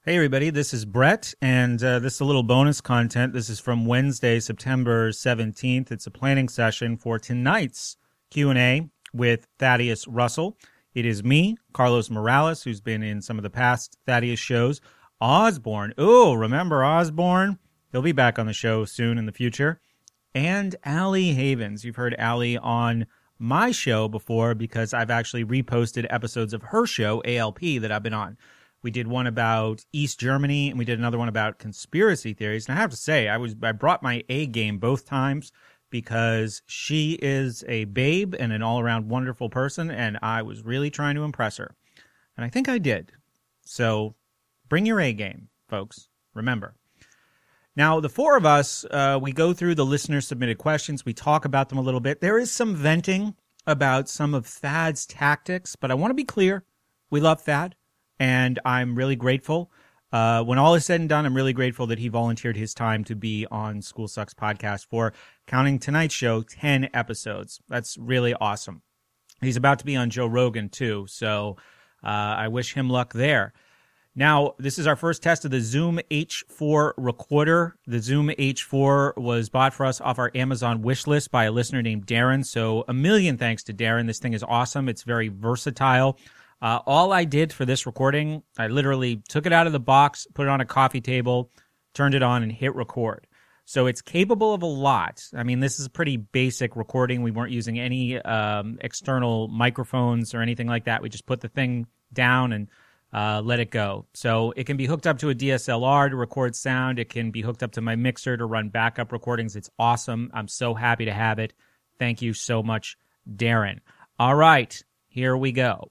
Hey, everybody, this is Brett, and this is a little bonus content. This is from Wednesday, September 17th. It's a planning session for tonight's Q&A with Thaddeus Russell. It is me, Carlos Morales, who's been in some of the past Thaddeus shows. Osborne. Oh, remember Osborne? He'll be back on the show soon in the future. And Allie Havens. You've heard Allie on my show before because I've actually reposted episodes of her show, ALP, that I've been on. We did one about East Germany, and we did another one about conspiracy theories. And I have to say, I brought my A game both times because she is a babe and an all-around wonderful person, and I was really trying to impress her. And I think I did. So bring your A game, folks. Remember. Now, the four of us, we go through the listener-submitted questions. We talk about them a little bit. There is some venting about some of Thad's tactics, but I want to be clear. We love Thad. And I'm really grateful. When all is said and done, I'm really grateful that he volunteered his time to be on School Sucks podcast for, counting tonight's show, 10 episodes. That's really awesome. He's about to be on Joe Rogan, too, so I wish him luck there. Now, this is our first test of the Zoom H4 recorder. The Zoom H4 was bought for us off our Amazon wish list by a listener named Darren, so a million thanks to Darren. This thing is awesome. It's very versatile. All I did for this recording, I literally took it out of the box, put it on a coffee table, turned it on, and hit record. So it's capable of a lot. I mean, this is a pretty basic recording. We weren't using any external microphones or anything like that. We just put the thing down and let it go. So it can be hooked up to a DSLR to record sound. It can be hooked up to my mixer to run backup recordings. It's awesome. I'm so happy to have it. Thank you so much, Darren. All right, here we go.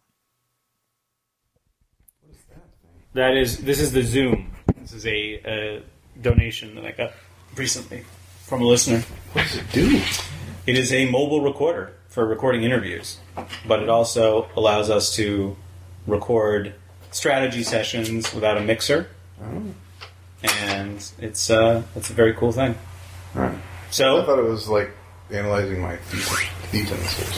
This is the Zoom. This is a donation that I got recently from a listener. What does it do? It is a mobile recorder for recording interviews, but it also allows us to record strategy sessions without a mixer. Oh. And it's a very cool thing. All right. So I thought it was like analyzing my thetans or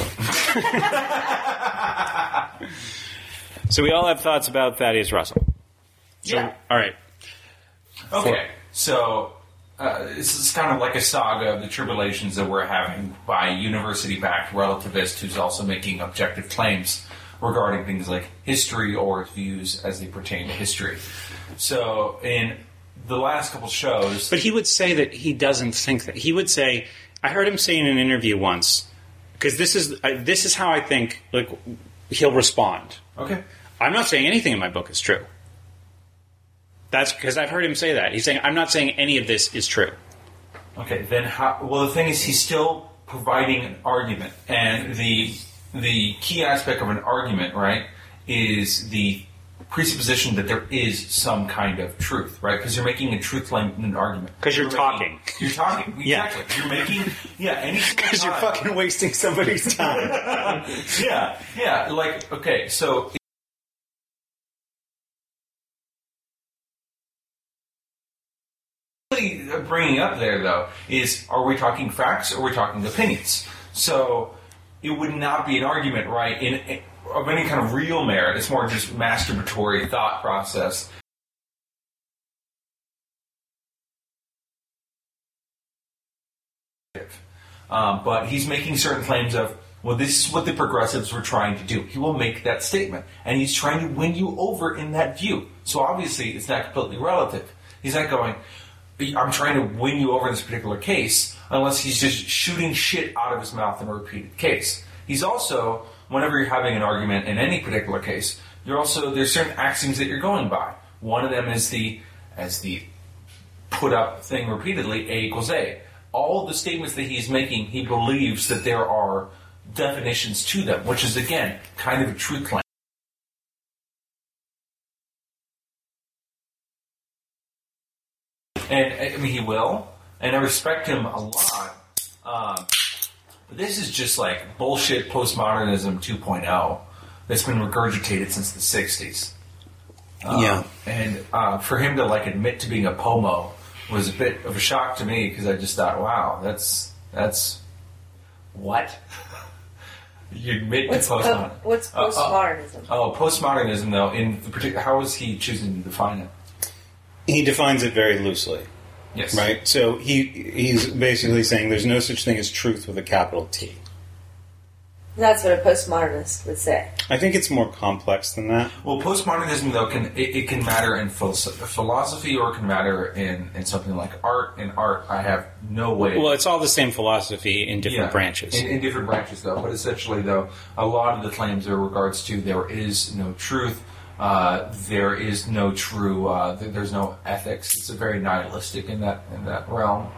something. So we all have thoughts about Thaddeus Russell. So, yeah. All right. Okay. So this is kind of like a saga of the tribulations that we're having by a university-backed relativist who's also making objective claims regarding things like history or his views as they pertain to history. So in the last couple shows... But he would say that he doesn't think that. He would say... I heard him say in an interview once, because this is how I think he'll respond. Okay. I'm not saying anything in my book is true. That's because I've heard him say that. He's saying, I'm not saying any of this is true. Okay, then how... Well, the thing is, he's still providing an argument. And the key aspect of an argument, right, is the presupposition that there is some kind of truth, right? Because you're making a truth claim in an argument. Because you're talking. You're talking, exactly. Yeah. You're making, Because you're fucking wasting somebody's time. yeah, like, okay, so... Bringing up there, though, is are we talking facts or are we talking opinions? So it would not be an argument, right, of any kind of real merit. It's more just masturbatory thought process. But he's making certain claims of, well, this is what the progressives were trying to do. He will make that statement, and he's trying to win you over in that view. So obviously it's not completely relative. He's not going... I'm trying to win you over in this particular case, unless he's just shooting shit out of his mouth in a repeated case. He's also, whenever you're having an argument in any particular case, there's certain axioms that you're going by. One of them is as the put up thing repeatedly, A equals A. All the statements that he's making, he believes that there are definitions to them, which is, again, kind of a truth claim. And, I mean, he will, and I respect him a lot. But this is just like bullshit postmodernism 2.0 that's been regurgitated since the 60s. And for him to, admit to being a pomo was a bit of a shock to me, because I just thought, wow, that's what? You admit to postmodernism. What's postmodernism? Postmodernism, though, in particular, how is he choosing to define it? he defines it very loosely. Yes. Right? So he's basically saying there's no such thing as truth with a capital T. That's what a postmodernist would say. I think it's more complex than that. Well, postmodernism, though, can matter in philosophy, or it can matter in something like art. In art, I have no way... Well, it's all the same philosophy in different branches. In different branches, though. But essentially, though, a lot of the claims are regards to there is no truth, there is no true... there's no ethics. It's a very nihilistic in that realm.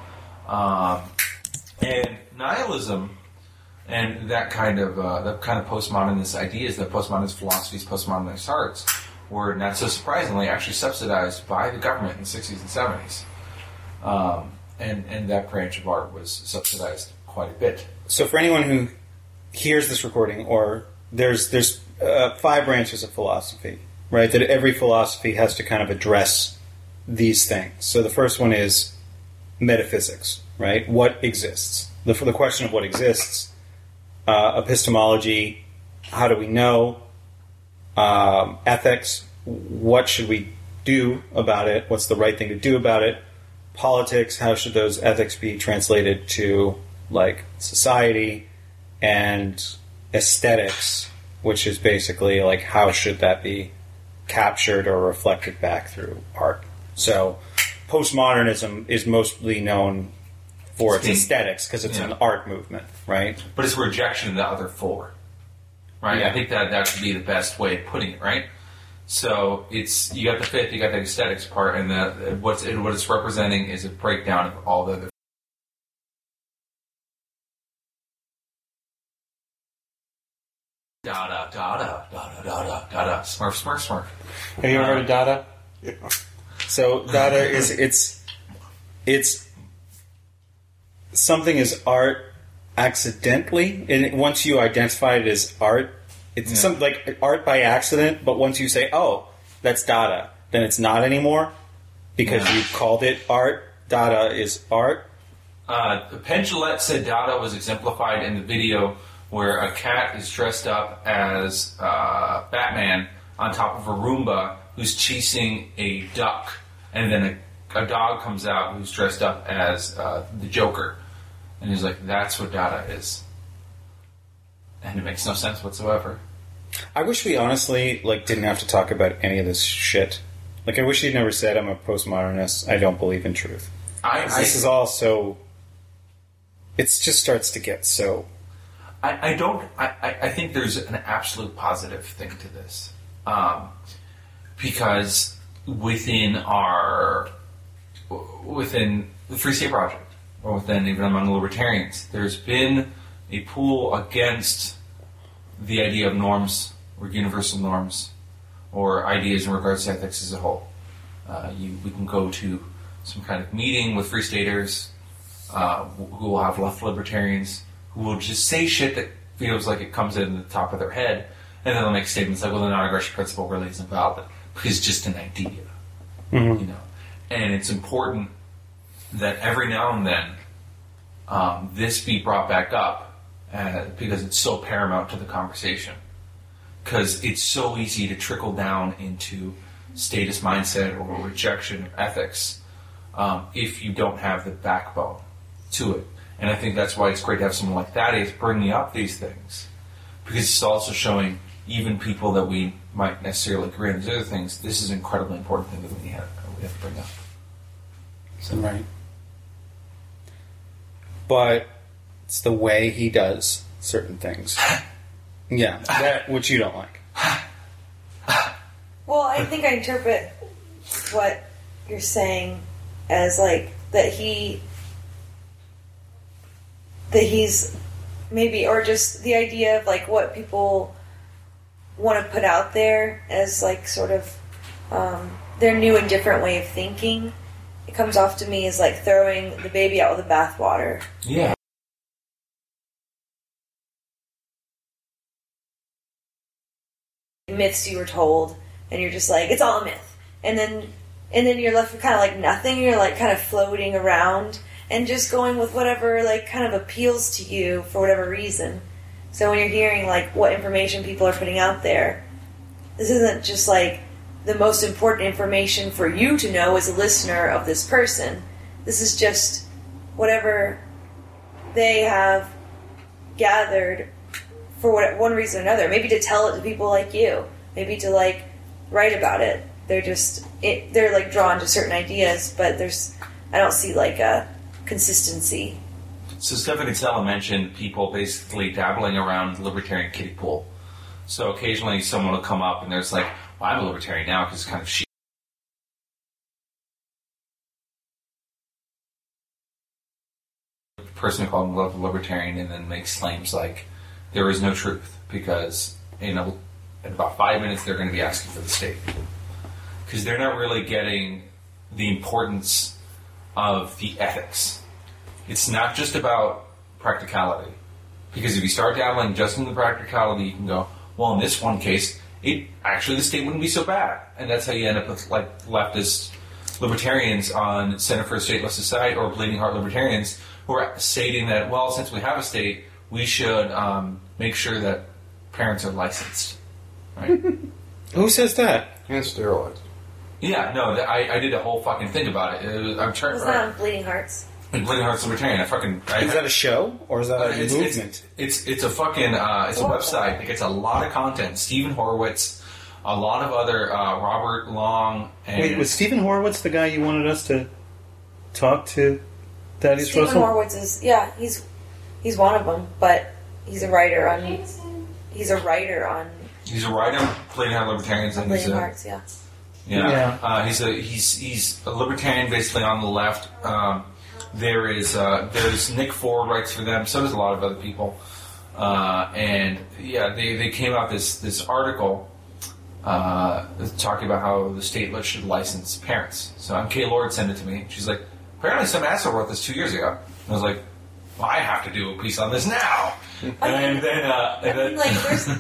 And nihilism... And that kind of postmodernist ideas, that postmodernist philosophies, postmodernist arts, were not so surprisingly actually subsidized by the government in the 60s and 70s. And that branch of art was subsidized quite a bit. So for anyone who hears this recording, or there's 5 branches of philosophy, right? That every philosophy has to kind of address these things. So the first one is metaphysics, right? What exists? The question of what exists. Epistemology, how do we know? Ethics, what should we do about it? What's the right thing to do about it? Politics, how should those ethics be translated to, like, society? And aesthetics, which is basically, like, how should that be captured or reflected back through art? So postmodernism is mostly known for its aesthetics, because it's an art movement, right? But it's a rejection of the other 4, right? Yeah. I think that should be the best way of putting it, right? So it's, you got the 5th, you got the aesthetics part, and what it's representing is a breakdown of all the other. Dada, Dada, Dada, Dada, Dada, Smurf, Smurf, Smurf. Have you ever heard of Dada? Yeah. So Dada is it's something is art accidentally, and once you identify it as art, it's something like art by accident. But once you say, "Oh, that's Dada," then it's not anymore because you called it art. Dada is art. Penn Jillette said Dada was exemplified in the video where a cat is dressed up as Batman on top of a Roomba who's chasing a duck, and then a dog comes out who's dressed up as the Joker. And he's like, that's what Dada is. And it makes no sense whatsoever. I wish we honestly didn't have to talk about any of this shit. I wish he'd never said I'm a postmodernist. I don't believe in truth. This is all so... It just starts to get so... I think there's an absolute positive thing to this. Because within the Free State Project, or within even among libertarians, there's been a pull against the idea of norms, or universal norms, or ideas in regards to ethics as a whole. We can go to some kind of meeting with Free Staters who will have left libertarians who will just say shit that feels like it comes in the top of their head, and then they'll make statements like, well, the non-aggression principle really isn't valid, because it's just an idea. Mm-hmm. You know? And it's important that every now and then this be brought back up because it's so paramount to the conversation. Because it's so easy to trickle down into status mindset or rejection of ethics if you don't have the backbone to it. And I think that's why it's great to have someone like Thaddeus bringing up these things. Because it's also showing even people that we might necessarily agree on these other things, this is an incredibly important thing that we have to bring up. So. Right. But it's the way he does certain things. Yeah, that which you don't like. Well, I think I interpret what you're saying as that he's maybe, or just the idea of what people want to put out there as sort of their new and different way of thinking. It comes off to me as throwing the baby out with the bathwater. Yeah. Myths you were told, and you're just it's all a myth. And then you're left with kind of nothing. You're kind of floating around and just going with whatever kind of appeals to you for whatever reason. So when you're hearing what information people are putting out there, this isn't just the the most important information for you to know as a listener of this person. This is just whatever they have gathered for one reason or another. Maybe to tell it to people like you. Maybe to like write about it. They're like drawn to certain ideas, but I don't see like a consistency. So Stephen Kinsella mentioned people basically dabbling around the libertarian kiddie pool. So occasionally someone will come up and there's like, well, I'm a libertarian now because it's kind of shit. Person who called himself a libertarian and then makes claims like there is no truth because in about 5 minutes they're going to be asking for the state because they're not really getting the importance of the ethics. It's not just about practicality, because if you start dabbling just in the practicality, you can go, well, in this one case, the state wouldn't be so bad, and that's how you end up with like leftist libertarians on Center for a Stateless Society or Bleeding Heart Libertarians who are stating that, well, since we have a state, we should make sure that parents are licensed. Right? Who says that? And sterilized. Yeah, no, I did a whole fucking thing about it. I'm trying. Was that on Bleeding Hearts? Bleeding Hearts Libertarian. Is that a show or is that a movement? It's a fucking it's a website that gets a lot of content. Stephen Horowitz, a lot of other Robert Long. And Wait, was Stephen Horowitz the guy you wanted us to talk to? Thaddeus Stephen Russell? Horowitz is he's one of them, but he's a writer on He's a writer on Bleeding Heart Libertarians and Bleeding Hearts. Yeah. Yeah. He's a libertarian basically on the left. There's Nick Ford writes for them. So does a lot of other people. And yeah, they came out this article talking about how the state should license parents. So Kay Lord sent it to me. She's like, apparently some asshole wrote this 2 years ago. And I was like, well, I have to do a piece on this now. And then there's.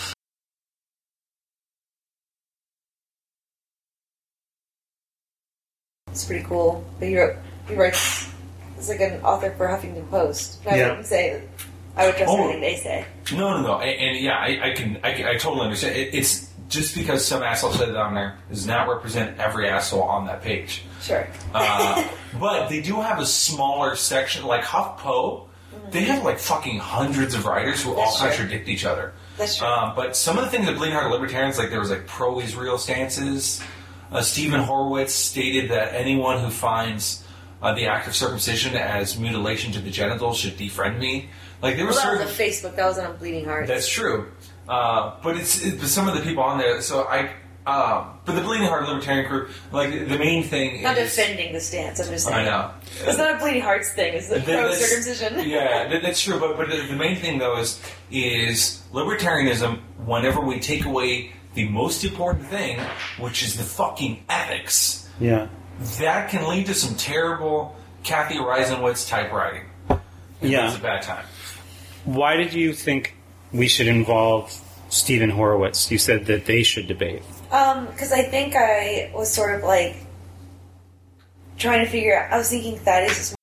It's pretty cool. But he writes. It's like an author for Huffington Post. I wouldn't say. I would trust anything they say. No. And yeah, I totally understand. It's just because some asshole said it on there does not represent every asshole on that page. Sure. But they do have a smaller section, like HuffPo. They have like fucking hundreds of writers who all contradict each other. That's true. But some of the things that Bleeding Heart Libertarians, like there was like pro-Israel stances. Stephen Horowitz stated that anyone who finds the act of circumcision as mutilation to the genitals should defriend me. Like there was that was on Facebook. That wasn't on Bleeding Hearts. That's true. But it's some of the people on there. So but the Bleeding Heart Libertarian crew, like the main thing not is defending the stance. I'm just saying. I know it's not a Bleeding Hearts thing. It's the pro-circumcision. Yeah, that's true. But the main thing though is libertarianism. Whenever we take away the most important thing, which is the fucking ethics, that can lead to some terrible Kathy Reisenwitz type writing. It's a bad time. Why did you think we should involve Stephen Horowitz? You said that they should debate. Because I think I was sort of like trying to figure out. I was thinking Thaddeus is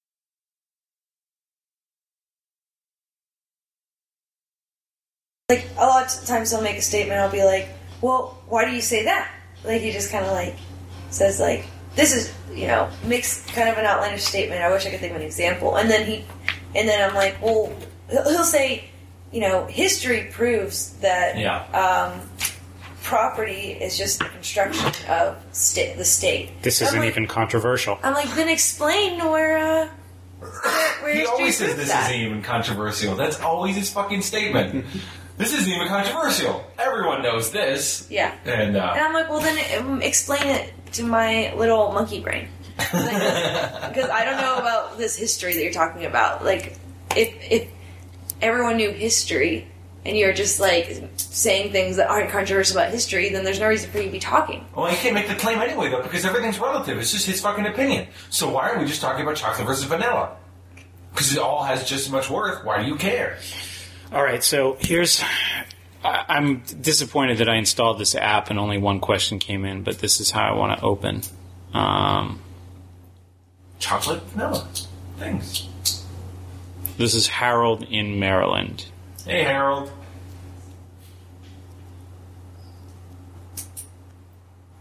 like a lot of times he'll make a statement. I'll be like, "Well, why do you say that?" Like he just kind of like says like, "This is makes kind of an outlandish statement." I wish I could think of an example. And then I'm like, "Well," he'll say, history proves that property is just the construction of the state. This isn't even controversial. I'm like, then explain where he always says this isn't even controversial. That's always his fucking statement. This isn't even controversial. Everyone knows this. Yeah. And I'm like, well, then explain it to my little monkey brain. Because I don't know about this history that you're talking about. Like, if everyone knew history and you're just like saying things that aren't controversial about history, then there's no reason for you to be talking. Well, he can't make the claim anyway, though, because everything's relative. It's just his fucking opinion. So why aren't we just talking about chocolate versus vanilla? Because it all has just as much worth. Why do you care? All right, so I'm disappointed that I installed this app and only one question came in, but this is how I want to open. Chocolate, vanilla. Things. This is Harold in Maryland. Hey, Harold.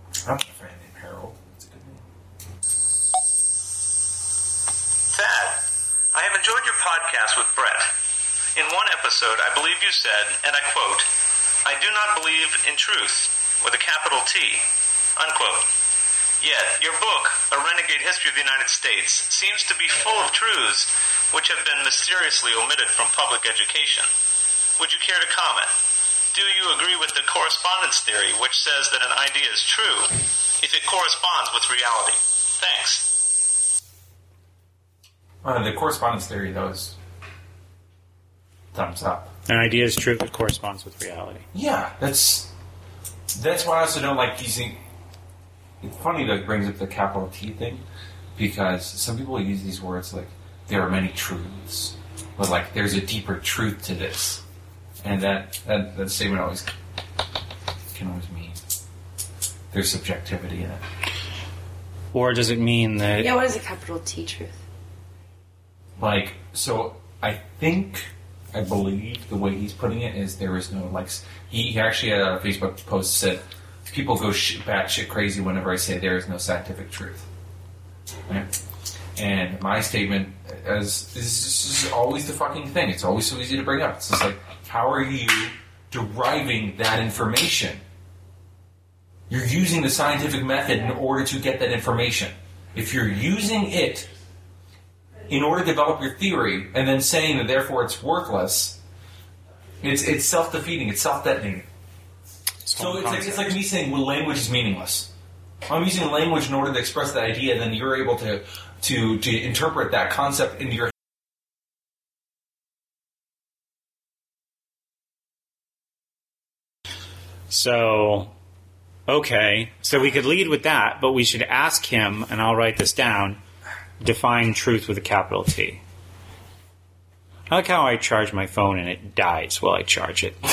enjoyed your podcast with Brett. In one episode, I believe you said, and I quote, "I do not believe in truth, with a capital T," unquote. Yet, your book, A Renegade History of the United States, seems to be full of truths which have been mysteriously omitted from public education. Would you care to comment? Do you agree with the correspondence theory, which says that an idea is true if it corresponds with reality? Thanks. The correspondence theory, though, is thumbs up. An idea is true if it corresponds with reality. Yeah, that's why I also don't like using. It's funny that it brings up the capital T thing, because some people use these words like there are many truths, but like there's a deeper truth to this, and that statement always can always mean there's subjectivity in it. Or does it mean that... Yeah, what is a capital T truth? Like, so I believe the way he's putting it is there is no, like, he actually had a Facebook post said, people go batshit crazy whenever I say there is no scientific truth. Right? And my statement is this is always the fucking thing. It's always so easy to bring up. It's just like, how are you deriving that information? You're using the scientific method in order to get that information. If you're using it in order to develop your theory and then saying that therefore it's worthless, it's self-defeating, it's self-detonating. So it's like me saying, well, language is meaningless. I'm using language in order to express that idea, then you're able to interpret that concept into your head. So, okay. So we could lead with that, but we should ask him, and I'll write this down, define truth with a capital T. I like how I charge my phone and it dies while I charge it.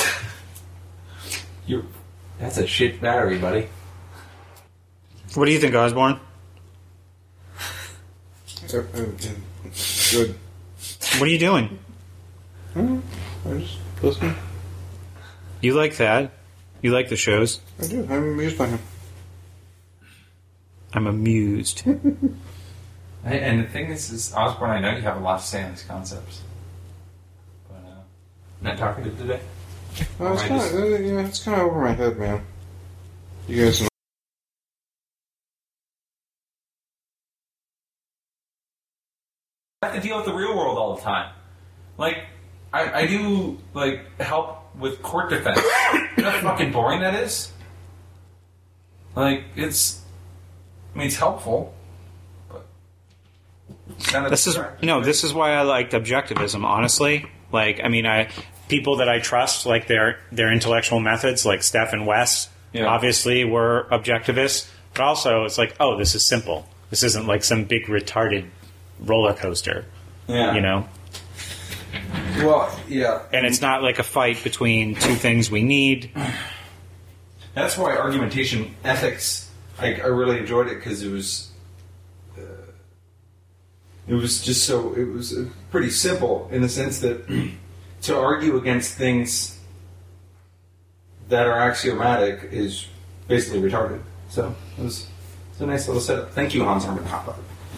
That's a shit battery, buddy. What do you think, Osborne? Good. What are you doing? I'm just listening. You like that? You like the shows? I do. I'm amused by him. I'm amused. And the thing is, Osborne, I know you have a lot to say on these concepts. But, not talking to today? Well, it's kind of over my head, man. You guys know. I have to deal with the real world all the time. Like, I do, like, help with court defense. You know how fucking boring that is? Like, it's helpful, but it's kind of This is why I liked objectivism, honestly. Like, people that I trust, like their intellectual methods, like Steph and Wes, obviously were objectivists. But also, it's like, oh, this is simple. This isn't like some big retarded roller coaster. Yeah. You know? Well, yeah. And it's not like a fight between two things we need. That's why argumentation ethics, I really enjoyed it, because it was just so, it was pretty simple in the sense that to argue against things that are axiomatic is basically retarded. So it's a nice little setup. Thank you, Hans Hermann Hoppe.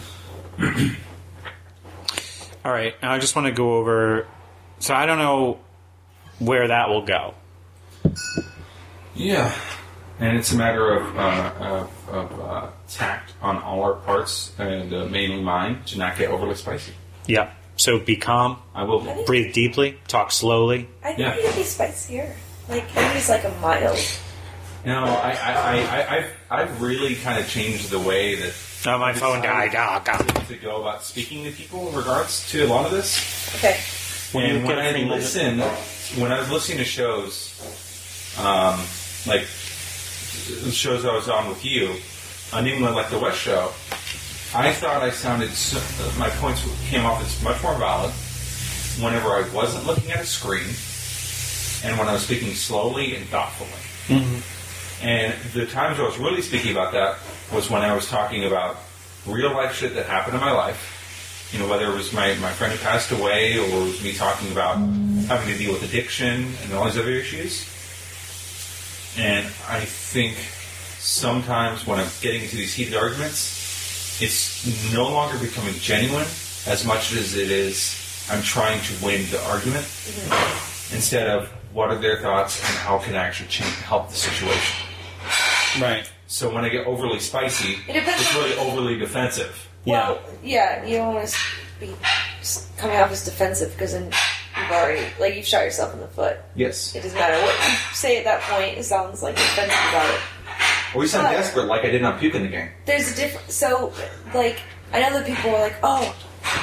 All right, now I just want to go over... So I don't know where that will go. Yeah. And it's a matter of tact on all our parts, and mainly mine, to not get overly spicy. Yeah. So be calm. I will breathe deeply. Talk slowly. I think it'd be spicier. Like, maybe like a mild. No, I've really kind of changed the way that... Oh, my phone died. To go about speaking to people in regards to a lot of this. Okay. And when I was listening to shows, like the shows I was on with you, on even like the West Show, I thought I sounded, my points came off as much more valid whenever I wasn't looking at a screen and when I was speaking slowly and thoughtfully. Mm-hmm. And the times I was really speaking about that was when I was talking about real life shit that happened in my life. You know, whether it was my friend who passed away, or it was me talking about having to deal with addiction and all these other issues. And I think sometimes when I'm getting into these heated arguments, it's no longer becoming genuine as much as it is I'm trying to win the argument instead of what are their thoughts and how can I actually help the situation. Right. So when I get overly spicy, It depends it's on- really overly defensive. Well, yeah, you don't want to be coming off as defensive because then you've shot yourself in the foot. Yes. It doesn't matter what you say at that point. It sounds like you're defensive about it. Or we sound But- desperate, like I did not puke in the game. There's a different. So, like, I know that people are like, "Oh,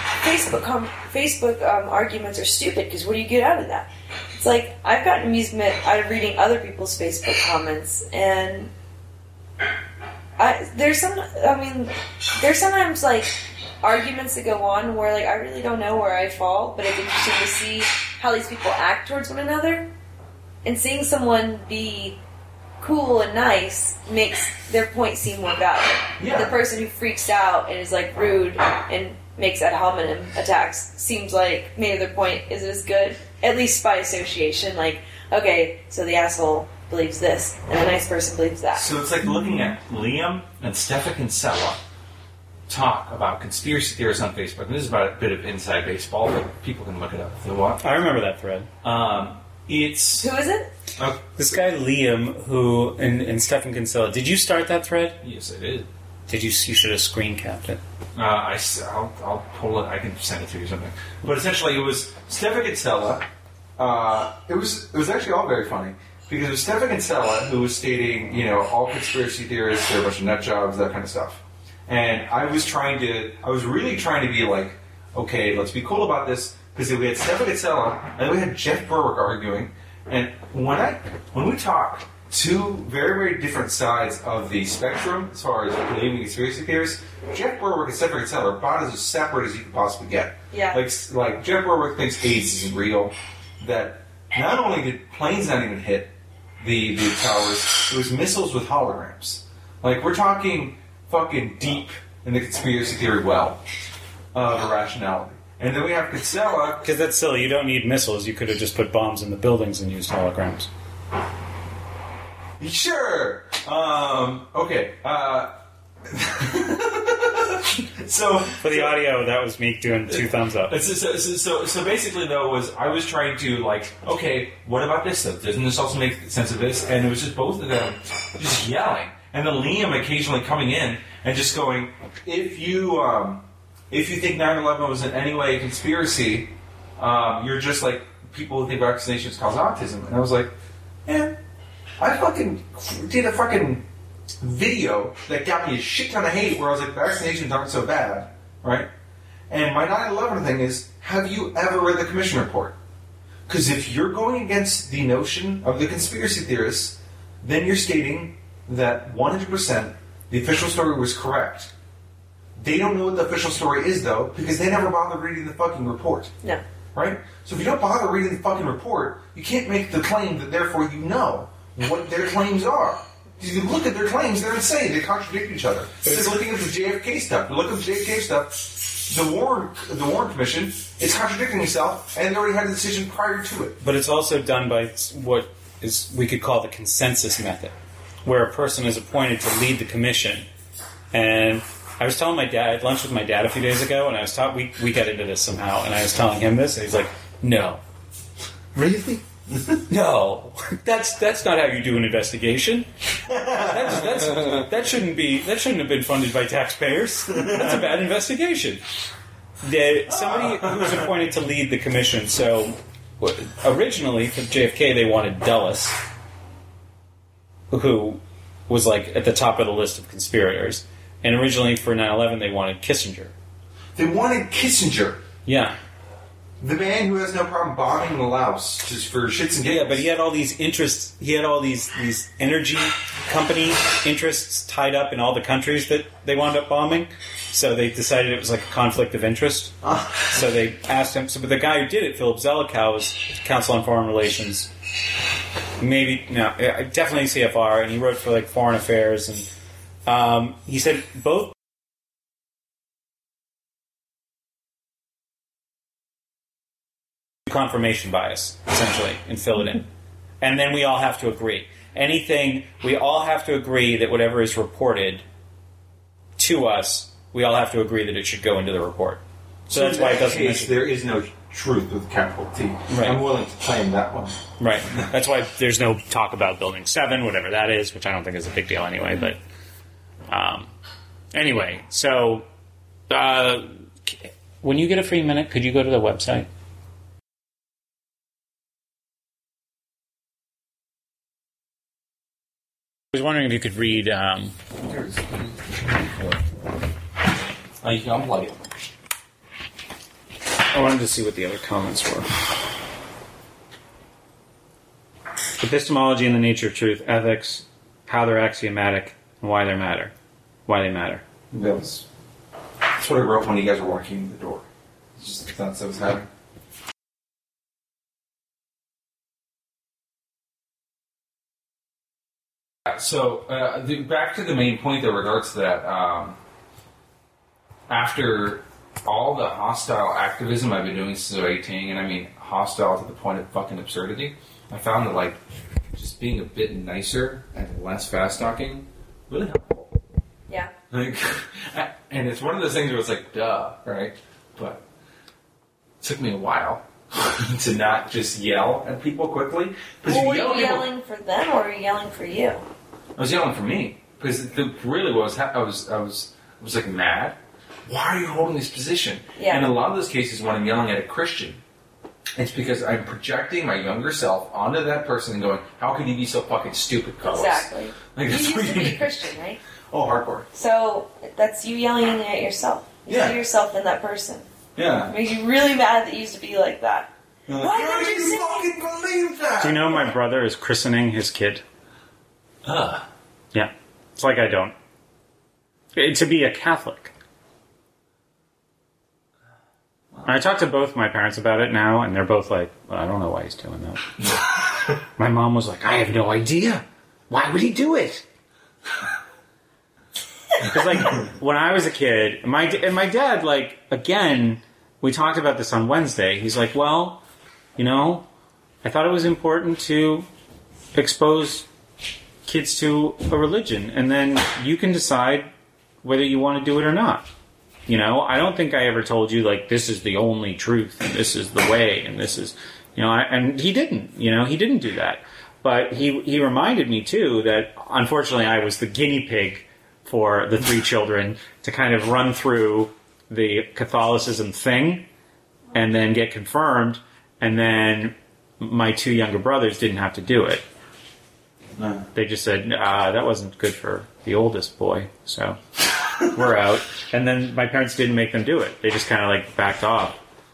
Facebook arguments are stupid because what do you get out of that?" It's like I've gotten amusement out of reading other people's Facebook comments, and there's sometimes like arguments that go on where like I really don't know where I fall, but it's interesting to see how these people act towards one another, and seeing someone be cool and nice makes their point seem more valid. Yeah. The person who freaks out and is like rude and makes ad hominem attacks seems like maybe their point isn't as good, at least by association. Like, okay, so the asshole believes this, and the nice person believes that. So it's like looking at Liam and Stefan Kinsella talk about conspiracy theories on Facebook. And this is about a bit of inside baseball, but people can look it up if they want. I remember that thread. It's... Who is it? This guy Liam, who and Stefan Kinsella. Did you start that thread? Yes, it is. Did you? You should have screen capped it. I'll pull it. I can send it to you or something. But essentially, it was Stefan Kinsella. It was actually all very funny because it was Stefan Kinsella who was stating, all conspiracy theorists are a bunch of nut jobs, that kind of stuff. And I was really trying to be like, okay, let's be cool about this because we had Stefan Kinsella and then we had Jeff Berwick arguing. And when we talk two very, very different sides of the spectrum as far as believing conspiracy theories, Jeff Berwick and Stefan Kinsella are about as separate as you could possibly get. Yeah. Like Jeff Berwick thinks AIDS isn't real. That not only did planes not even hit the towers, it was missiles with holograms. Like, we're talking fucking deep in the conspiracy theory well of irrationality. And then we have Kinsella. Because that's silly. You don't need missiles. You could have just put bombs in the buildings and used holograms. Sure. Okay. So For the audio, that was me doing 2 thumbs up. So basically, though, I was trying to, okay, what about this, though? Doesn't this also make sense of this? And it was just both of them just yelling. And then Liam occasionally coming in and just going, if you think 9/11 was in any way a conspiracy, you're just like people who think vaccinations cause autism. And I was like, man, I fucking did a fucking video that got me a shit ton of hate where I was like, vaccinations aren't so bad, right? And my 9/11 thing is, have you ever read the commission report? Because if you're going against the notion of the conspiracy theorists, then you're stating that 100% the official story was correct. They don't know what the official story is, though, because they never bothered reading the fucking report. No. Right? So if you don't bother reading the fucking report, you can't make the claim that therefore you know what their claims are. If you look at their claims, they're insane. They contradict each other. It's like looking at the JFK stuff. Look at the JFK stuff. The Warren Commission is contradicting itself, and they already had a decision prior to it. But it's also done by what we could call the consensus method, where a person is appointed to lead the commission. And I was telling my dad, I had lunch with my dad a few days ago, and I was we got into this somehow, and I was telling him this, and he's like, no. Really? No, that's not how you do an investigation. That shouldn't have been funded by taxpayers. That's a bad investigation. Somebody who was appointed to lead the commission. So originally for JFK they wanted Dulles, who was like at the top of the list of conspirators, and originally for 9/11 they wanted Kissinger. They wanted Kissinger. Yeah. The man who has no problem bombing Laos just for shits and giggles. Yeah, but he had all these interests. He had all these energy company interests tied up in all the countries that they wound up bombing. So they decided it was like a conflict of interest. So they asked him. So, but the guy who did it, Philip Zelikow, was Council on Foreign Relations. Definitely CFR, and he wrote for like Foreign Affairs, and he said both. Confirmation bias, essentially, and fill it in. And then we all have to agree. We all have to agree that whatever is reported to us, we all have to agree that it should go into the report. So that's why it doesn't mention... There is no truth with a capital T. Right. I'm willing to claim that one. Right. That's why there's no talk about Building 7, whatever that is, which I don't think is a big deal anyway. But anyway, so when you get a free minute, could you go to the website? I was wondering if you could read... You can unplug it. I wanted to see what the other comments were. Epistemology and the nature of truth, ethics, how they're axiomatic, and why they matter. Why they matter. That's what I wrote when you guys were walking in the door. It's just the thoughts I was having. So, back to the main point in regards to that, after all the hostile activism I've been doing since I was 18, and I mean hostile to the point of fucking absurdity, I found that, like, just being a bit nicer and less fast-talking really helpful. Yeah. Like, and it's one of those things where it's like, duh, right? But it took me a while to not just yell at people quickly. Well, were you yelling for them or were you yelling for you? I was yelling for me because really what I was like mad. Why are you holding this position? Yeah. And in a lot of those cases, when I'm yelling at a Christian, it's because I'm projecting my younger self onto that person and going, "How can you be so fucking stupid, Carlos?" Exactly. Like, You that's used what to you be do. Christian, right? Oh, hardcore. So that's you yelling at yourself. You Yeah. see yourself in that person. Yeah. It makes you really mad that you used to be like that. Like, Why how don't do you you say- fucking believe that? Do you know my brother is christening his kid? Yeah. It's like I don't. To be a Catholic. I talked to both my parents about it now, and they're both like, well, I don't know why he's doing that. My mom was like, I have no idea. Why would he do it? Because, like, when I was a kid, my dad, like, again, we talked about this on Wednesday. He's like, well, you know, I thought it was important to expose kids to a religion, and then you can decide whether you want to do it or not. You know, I don't think I ever told you, like, this is the only truth, and this is the way, and this is, you know, and he didn't, you know, he didn't do that. But he reminded me, too, that unfortunately I was the guinea pig for the three children to kind of run through the Catholicism thing and then get confirmed, and then my two younger brothers didn't have to do it. No. They just said, that wasn't good for the oldest boy, so we're out. And then my parents didn't make them do it. They just kind of like backed off.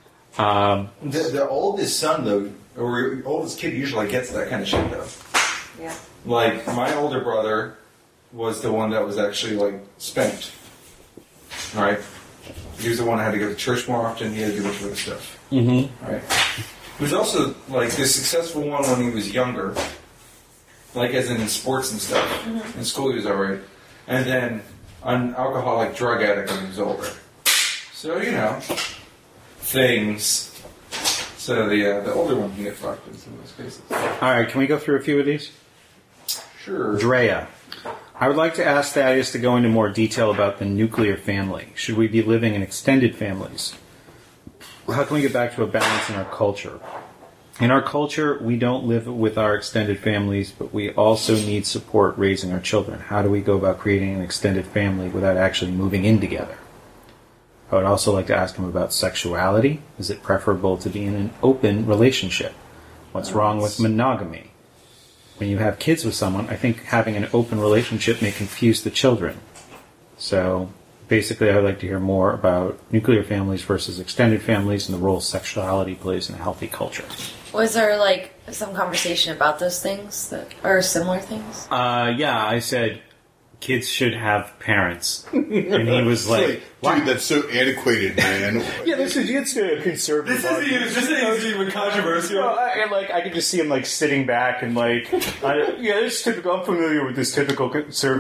The oldest son, though, or oldest kid usually gets that kind of shit, though. Yeah. Like, my older brother was the one that was actually, like, spanked. Right? He was the one that had to go to church more often. He had to do much other stuff. Mm-hmm. Right? He was also, like, the successful one when he was younger. Like, as in sports and stuff. Mm-hmm. In school, he was alright. And then an alcoholic drug addict when he was older. So, you know, things. So the older one can get fucked in some of those cases. All right, can we go through a few of these? Sure. Drea. I would like to ask Thaddeus to go into more detail about the nuclear family. Should we be living in extended families? How can we get back to a balance in our culture? In our culture, we don't live with our extended families, but we also need support raising our children. How do we go about creating an extended family without actually moving in together? I would also like to ask him about sexuality. Is it preferable to be in an open relationship? What's wrong with monogamy? When you have kids with someone, I think having an open relationship may confuse the children. So basically, I would like to hear more about nuclear families versus extended families and the role sexuality plays in a healthy culture. Was there, like, some conversation about those things that are similar things? Yeah, I said kids should have parents. And he was like, dude, that's so antiquated, man. yeah, this is conservative. This isn't even controversial. And like, I could just see him like sitting back and like, yeah, it's typical. I'm familiar with this typical conservative.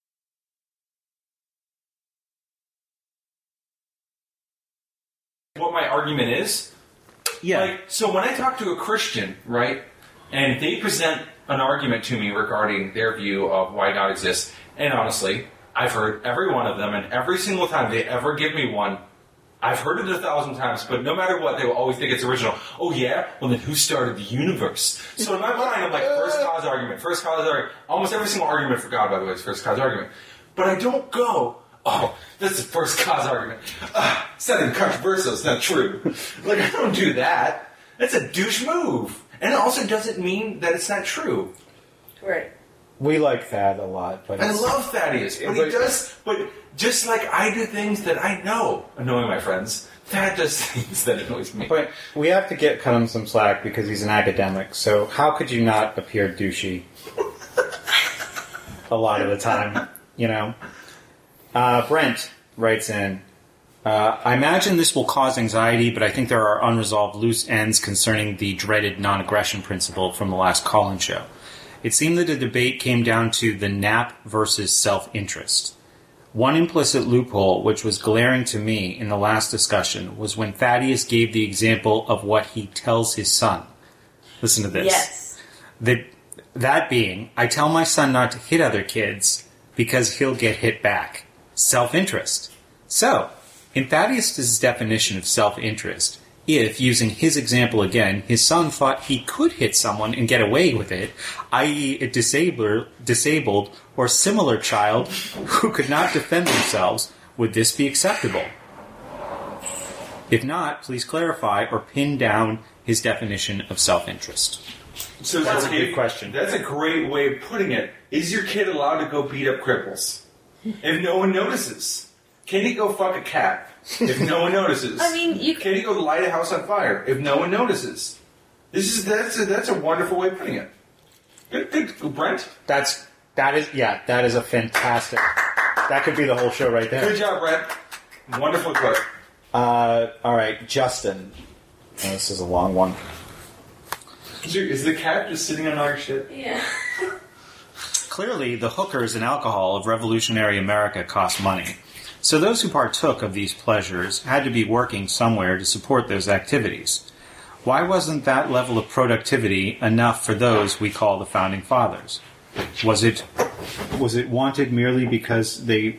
What my argument is? Yeah. Like, so when I talk to a Christian, right, and they present an argument to me regarding their view of why God exists, and honestly, I've heard every one of them, and every single time they ever give me one, I've heard it 1,000 times, but no matter what, they will always think it's original. Oh yeah? Well then who started the universe? So in my mind, I'm like, first cause argument. Almost every single argument for God, by the way, is first cause argument. But I don't go, oh, that's the first cause argument. It's not even controversial, it's not true. Like, I don't do that. That's a douche move. And it also doesn't mean that it's not true. Right. We like Thad a lot, but I love Thaddeus, but he does. But just like I do things that I know annoy my friends, Thad does things that annoys me. But we have to cut him some slack because he's an academic. So how could you not appear douchey a lot of the time? You know. Brent writes in. I imagine this will cause anxiety, but I think there are unresolved loose ends concerning the dreaded non-aggression principle from the last call-in show. It seemed that the debate came down to the nap versus self-interest. One implicit loophole which was glaring to me in the last discussion was when Thaddeus gave the example of what he tells his son. Listen to this. Yes. That being, I tell my son not to hit other kids because he'll get hit back. Self-interest. So, in Thaddeus' definition of self-interest, if, using his example again, his son thought he could hit someone and get away with it, i.e. a disabled or similar child who could not defend themselves, would this be acceptable? If not, please clarify or pin down his definition of self-interest. So That's a good question. That's a great way of putting it. Is your kid allowed to go beat up cripples if no one notices? Can he go fuck a cat if no one notices? I mean, Can he go light a house on fire if no one notices? That's a wonderful way of putting it. Good, Brent. That is a fantastic. That could be the whole show right there. Good job, Brent. Wonderful quote. All right, Justin. Oh, this is a long one. Is the cat just sitting on our shit? Yeah. Clearly, the hookers and alcohol of revolutionary America cost money. So those who partook of these pleasures had to be working somewhere to support those activities. Why wasn't that level of productivity enough for those we call the Founding Fathers? Was it wanted merely because they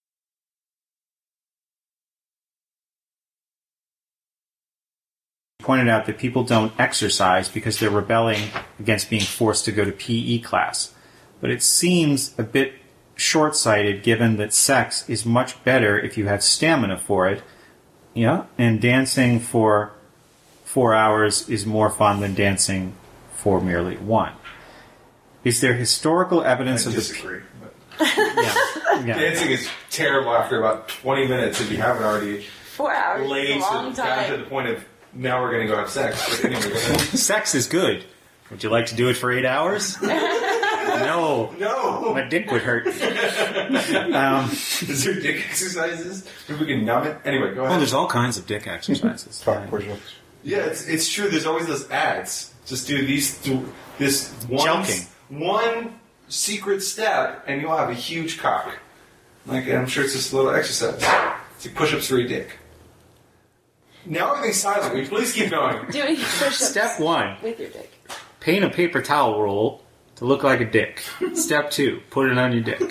pointed out that people don't exercise because they're rebelling against being forced to go to PE class? But it seems a bit short-sighted given that sex is much better if you have stamina for it. Yeah, and dancing for 4 hours is more fun than dancing for merely 1. Is there historical evidence I of disagree. Yeah. Dancing is terrible after about 20 minutes if you haven't already 4 hours laid is a long down to time. the point of now we're going to go have sex. But anyway, go ahead. Sex is good. Would you like to do it for 8 hours? No. No. My dick would hurt. Is there dick exercises? Maybe we can numb it. Anyway, go Oh, ahead. there's all kinds of dick exercises. Yeah, it's true. There's always those ads. Just do this one secret step, and you'll have a huge cock. Like, I'm sure it's just a little exercise. It's like push-ups for your dick. Now everything's silent. Will you please keep going? Doing push-ups Step 1. with your dick. Paint a paper towel roll to look like a dick. Step 2. Put it on your dick.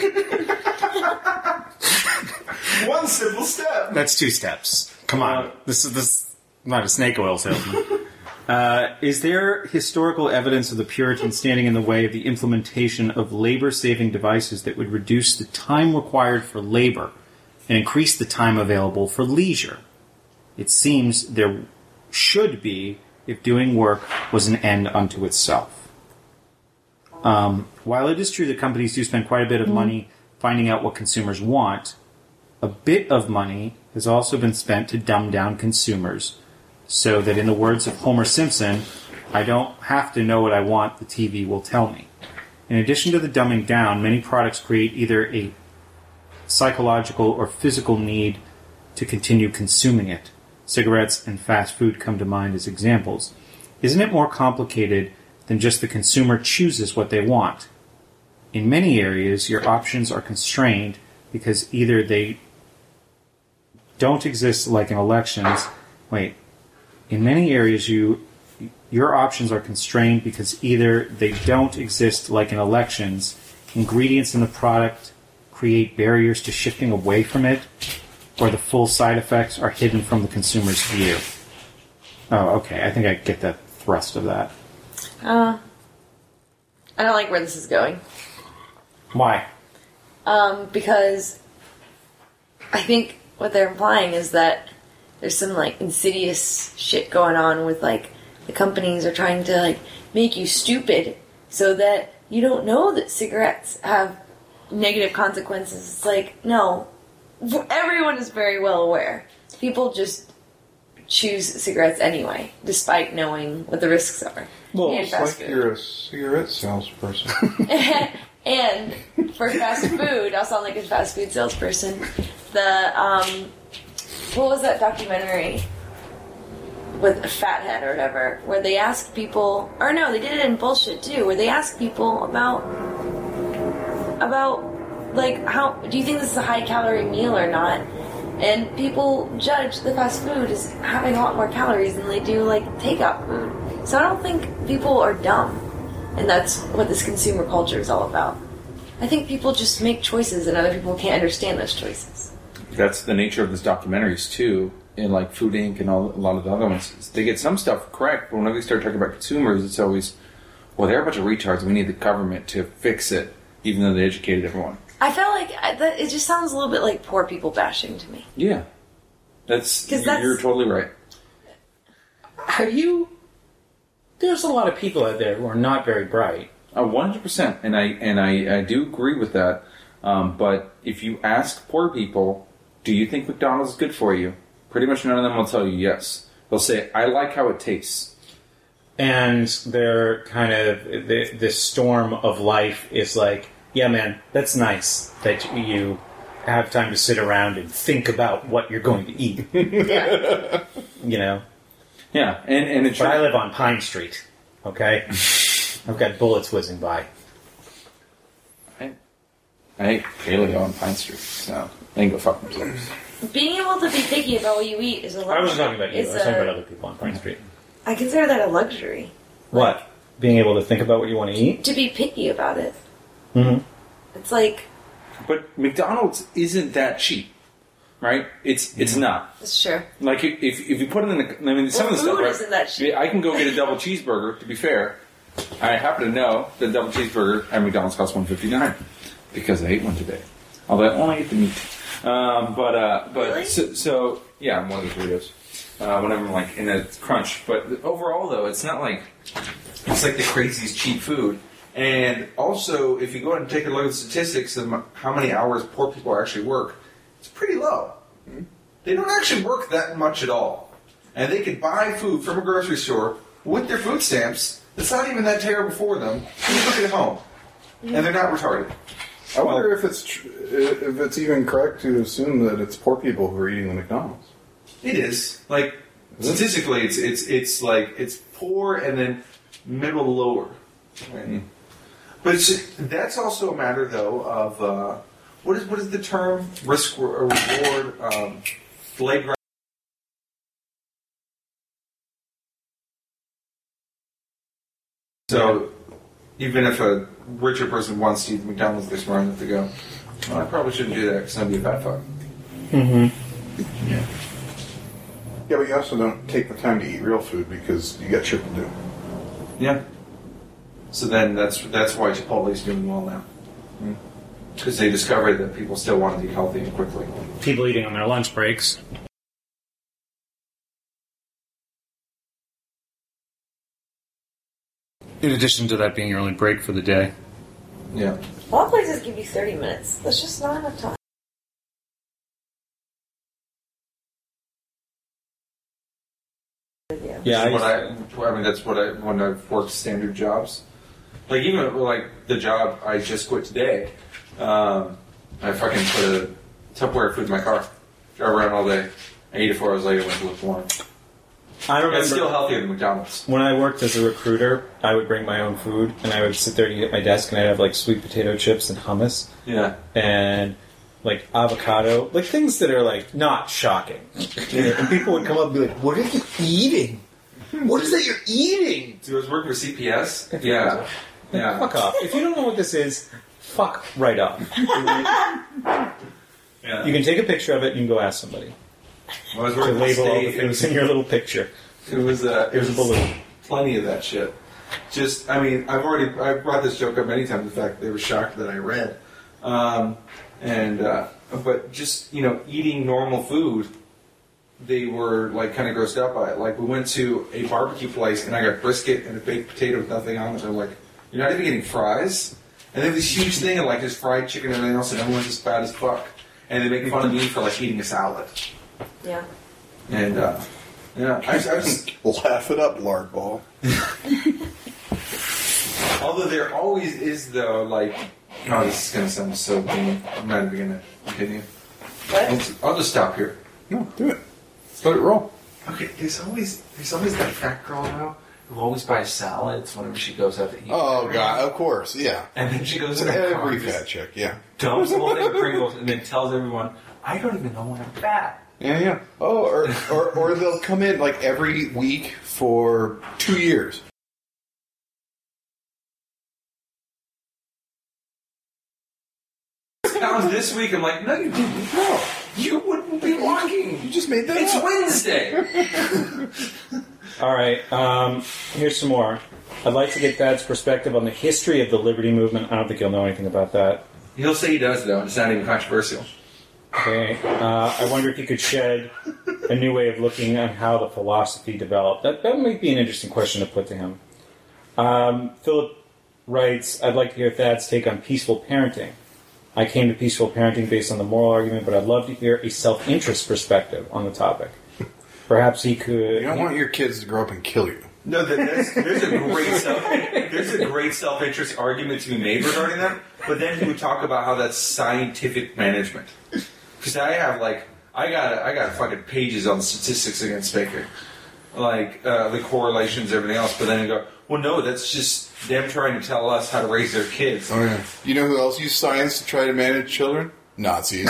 One simple step. That's 2 steps. Come on. This is not a snake oil salesman. Is there historical evidence of the Puritans standing in the way of the implementation of labor-saving devices that would reduce the time required for labor and increase the time available for leisure? It seems there should be if doing work was an end unto itself. While it is true that companies do spend quite a bit of money finding out what consumers want, a bit of money has also been spent to dumb down consumers so that, in the words of Homer Simpson, I don't have to know what I want, the TV will tell me. In addition to the dumbing down, many products create either a psychological or physical need to continue consuming it. Cigarettes and fast food come to mind as examples. Isn't it more complicated than just the consumer chooses what they want? In many areas, your options are constrained because either they don't exist like in elections. In many areas, your options are constrained because either they don't exist like in elections, ingredients in the product create barriers to shifting away from it, or the full side effects are hidden from the consumer's view. Oh, okay. I think I get the thrust of that. I don't like where this is going. Why? Because I think what they're implying is that there's some like insidious shit going on with like the companies are trying to like make you stupid so that you don't know that cigarettes have negative consequences. It's like, no, everyone is very well aware. People just choose cigarettes anyway, despite knowing what the risks are. Well, and it's fast like food. you're a cigarette salesperson. And for fast food, I'll sound like a fast food salesperson. What was that documentary with a fathead or whatever, where they asked people, or no, they did it in Bullshit too, where they asked people about like, how do you think this is a high calorie meal or not? And people judge the fast food as having a lot more calories than they do like takeout food. So I don't think people are dumb, and that's what this consumer culture is all about. I think people just make choices, and other people can't understand those choices. That's the nature of these documentaries too, in like Food Inc. and a lot of the other ones. They get some stuff correct, but whenever they start talking about consumers, it's always, well, they're a bunch of retards. We need the government to fix it, even though they educated everyone. I felt like it just sounds a little bit like poor people bashing to me. Yeah, you're totally right. There's a lot of people out there who are not very bright. 100%, and I do agree with that. But if you ask poor people, do you think McDonald's is good for you? Pretty much none of them will tell you yes. They'll say, I like how it tastes. And they're kind of, the storm of life is like, yeah, man, that's nice that you have time to sit around and think about what you're going to eat. Yeah. You know? Yeah, and it's... But I live on Pine Street, okay? I've got bullets whizzing by. I barely go on Pine Street, so they can go fuck themselves. Being able to be picky about what you eat is a luxury. I wasn't talking about you. I was talking about other people on Pine Street. I consider that a luxury. What? Being able to think about what you want to eat? To be picky about it. Mm-hmm. It's like... But McDonald's isn't that cheap, right? It's not. It's true. Like, if you put it in the... I mean, some of the stuff... Food isn't that cheap. I can go get a double cheeseburger, to be fair. I happen to know that a double cheeseburger at McDonald's costs $1.59 because I ate one today. Although I only ate the meat. But Really? so yeah, I'm one of the burritos. Whenever I'm like in a crunch. But overall, though, it's not like it's like the craziest cheap food. And also, if you go and take a look at the statistics of how many hours poor people actually work, it's pretty low. They don't actually work that much at all. And they can buy food from a grocery store with their food stamps. It's not even that terrible for them. You cook it at home. And they're not retarded. I wonder if it's even correct to assume that it's poor people who are eating the McDonald's. It is. Like, statistically, it's like, it's poor and then middle lower. Right? But that's also a matter, though, of, what is the term? Risk or reward, flagrant. So, even if a richer person wants to eat McDonald's, they're smart enough to go, well, I probably shouldn't do that because I'd be a fat fuck. Mm-hmm. Yeah. Yeah, but you also don't take the time to eat real food because you got shit to do. Yeah. So then that's why Chipotle's doing well now. Because they discovered that people still want to eat healthy and quickly. People eating on their lunch breaks. In addition to that being your only break for the day. Yeah. A lot of places give you 30 minutes. That's just not enough time. Yeah, that's what I when I've worked standard jobs. Like even like the job I just quit today, I fucking put a Tupperware food in my car, drive around all day. I ate it 4 hours later, went to look for one. I remember It's still healthier than McDonald's. when I worked as a recruiter, I would bring my own food and I would sit there to eat at my desk and I'd have like sweet potato chips and hummus Yeah. and like avocado, like things that are like not shocking. And people would come up and be like, "What are you eating? What is that you're eating?" So I was working for CPS. Yeah. Yeah. Fuck off. If you don't know what this is, fuck right up. You can take a picture of it and you can go ask somebody I was to working label all the state, things in your little picture. It was There's a balloon. plenty of that shit. Just, I mean, I brought this joke up many times. In fact, they were shocked that I read. But just, eating normal food, they were like kind of grossed out by it. Like we went to a barbecue place and I got brisket and a baked potato with nothing on it. They're like, "You're not even getting fries?" And they have this huge thing of like this fried chicken and everything else, and everyone's just fat as fuck. And they make fun of me for like eating a salad. Yeah. And I just Laugh it up, lard ball. although there always is though, like, oh, this is gonna sound so mean. I'm not even gonna continue. What? I'll just stop here. No, do it. Let it roll. Okay, there's always that fat girl now who always buys salads whenever she goes out to eat. Oh, God, of course, yeah. And then she goes to that car Every and just fat chick, yeah. dumps the whole thing of Pringles and then tells everyone, "I don't even know when I'm fat." Yeah. Oh, or they'll come in like every week for 2 years. Pounds this week, I'm like, no, you didn't. No, You wouldn't be walking. you just made that It's up. Wednesday. All right, here's some more. I'd like to get Dad's perspective on the history of the Liberty Movement. I don't think he'll know anything about that. He'll say he does, though. It's not even controversial. Okay. I wonder if you could shed a new way of looking at how the philosophy developed. That might be an interesting question to put to him. Philip writes, I'd like to hear Thad's take on peaceful parenting. I came to peaceful parenting based on the moral argument, but I'd love to hear a self-interest perspective on the topic. Perhaps he could... You don't want your kids to grow up and kill you. No, there's a great self-interest argument to be made regarding that. But then he would talk about how that's scientific management. Because I got fucking pages on statistics against Baker, like the correlations, everything else. But then you go, well, no, that's just them trying to tell us how to raise their kids. Oh, yeah. You know who else used science to try to manage children? Nazis.